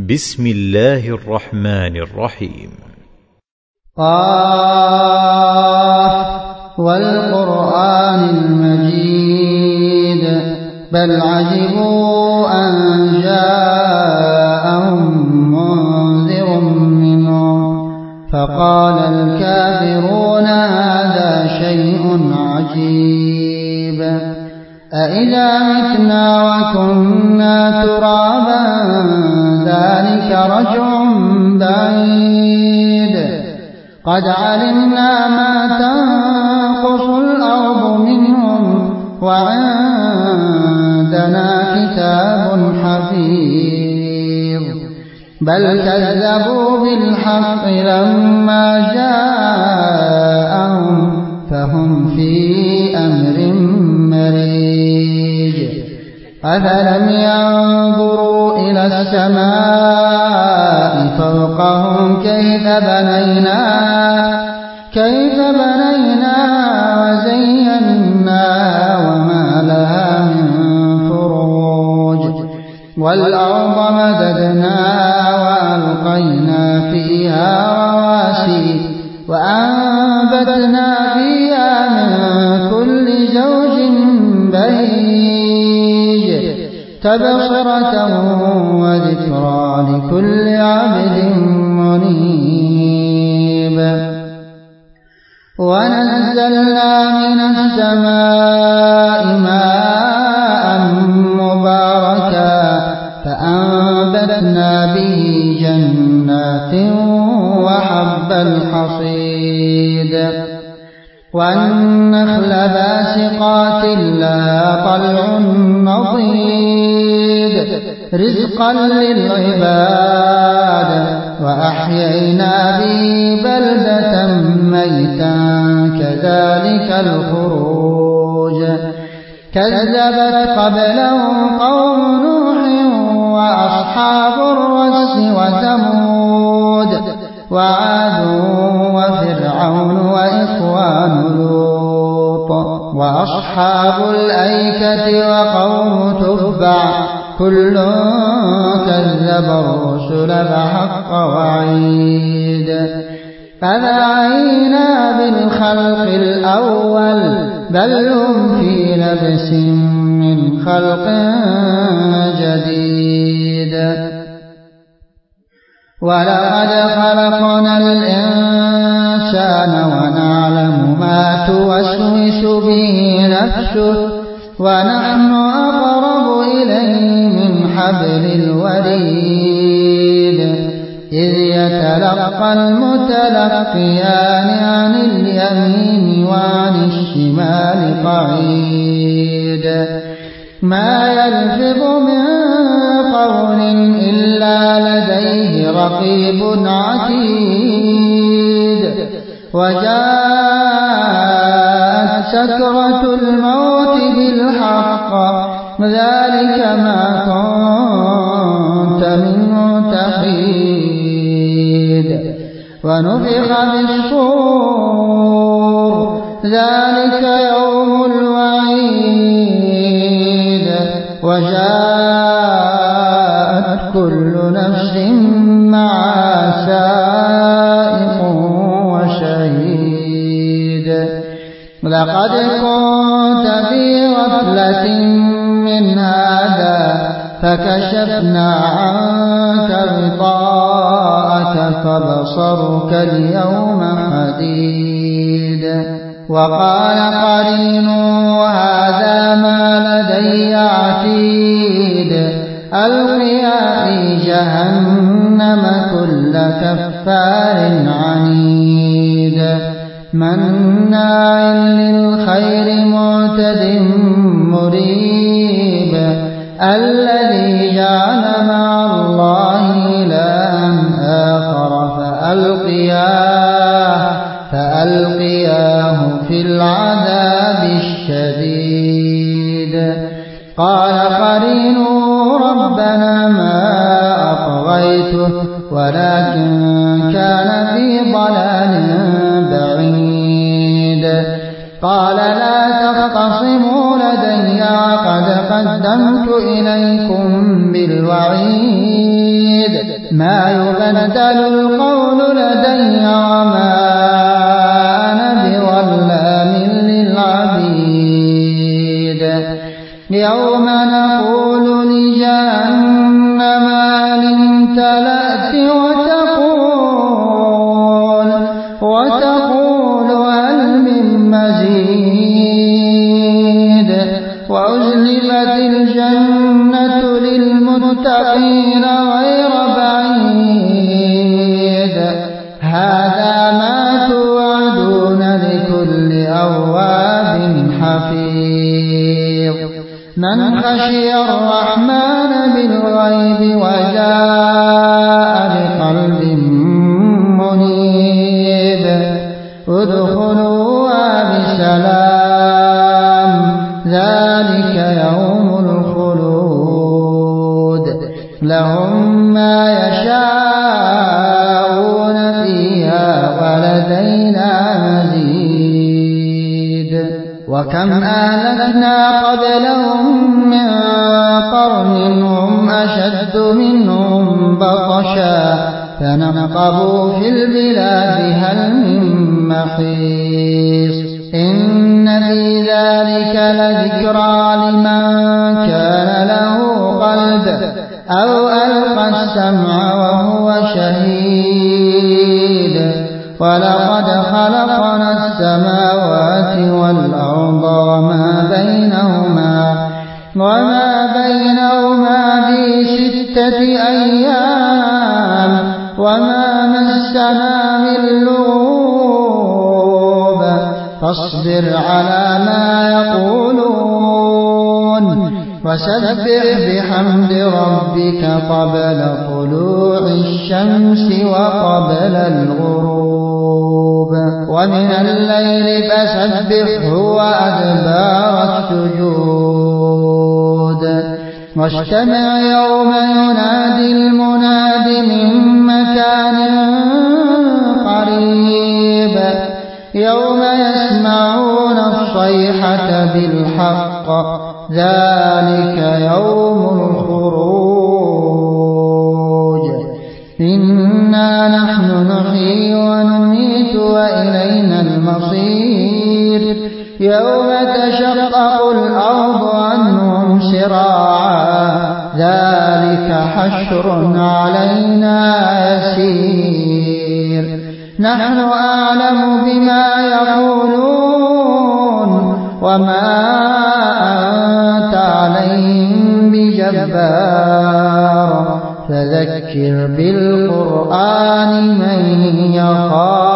بسم الله الرحمن الرحيم. قاف والقرآن المجيد بل عجبوا أن جاءهم منذر منهم فقال الكافرون هذا شيء عجيب أإذا متنا وكنا ترابا ذلك رجع بعيد قد علمنا ما تنقص الأرض منهم وعندنا كتاب حفيظ بل كذبوا بالحق لما جاءهم فهم في أمر مريج أفلم ينظروا إلى السماء فوقهم كيف بنيناها وزيناها وما لها من فروج والأرض مددناها وألقينا فيها رواسي وأنبتنا فيها من كل زوج بهيج تبصرة وذكرى لكل عبد منيب ونزلنا من السماء ماء مباركا فأنبتنا به جنات وحب الحصيد والنخل باسقات لها طلع نضيد رزقا للعباد وأحيينا به بلدة ميتا كذلك الخروج كذبت قبلهم قوم نوح وأصحاب الرس وثمود وعاد وفرعون وإخوان لوط وأصحاب الأيكة وقوم تبع كل كذب الرسل فحق وعيد فبعينا بالخلق الأول بل هم في لبس من خلق جديد ولقد خلقنا الإنسان ونعلم ما توسوس به نفسه ونحن أقرب إليه من حبل الوريد إذ يتلقى المتلقيان عن اليمين وعن الشمال قعيد ما يلفظ من قول إلا لديه رقيب عتيد وجاءت سكرة الموت بالحق ذلك ما كنت منه تحيد ونفخ بالصور ذلك يوم الوعيد وجاءت كل نفس معها سائق وشهيد لقد كنت في غفلة من هذا فكشفنا عنك غطاءك فبصرك اليوم حديد وقال قرينه هذا ما لدي عتيد ألقيا في جهنم كل كفار عنيد مناع للخير معتد مريب الذي جعل مع الله إلها آخر فألقياه في العذاب الشديد قال قرينه ربنا ما أطغيته ولكن كان في ضلال بعيد قال لا تختصموا لدي وقد قدمت إليكم بالوعيد ما يبدل القول لدي وما أنا بظلام للعبيد يوم نقول لجهنم هل امتلأت وتقول هل من مزيد وأزلفت الجنة للمتقين غير بعيد هذا ما توعدون لكل أواب حفيظ من خشي الرحمن بالغيب وجاء بقلب منيب ادخلوها بسلام ذلك يوم الخلود لهم ما يشاءون فيها ولدينا مزيد وكم أهلكنا قبلهم من قرن هم أشد منهم بطشا فنقبوا في البلاد هل من محيص إن في ذلك لذكرى لمن كان له قلب أو ألقى السمع وهو شهيد ولقد خلقنا السماوات والأرض وما بينهما في 6 أيام وما مسنا من لغوب فاصبر على ما يقولون وسبح بحمد ربك قبل طلوع الشمس وقبل الغروب ومن الليل فسبحه وأدبار السجود واستمع يوم ينادي المناد من مكان قريب يوم يسمعون الصيحة بالحق ذلك يوم الخروج إنا نحن نحيي ونميت وإلينا المصير يوم تشقق الأرض عنهم سراعا ذلك حشر علينا يسير نحن أعلم بما يقولون وما أنت عليهم بجبار فذكر بالقرآن من يخاف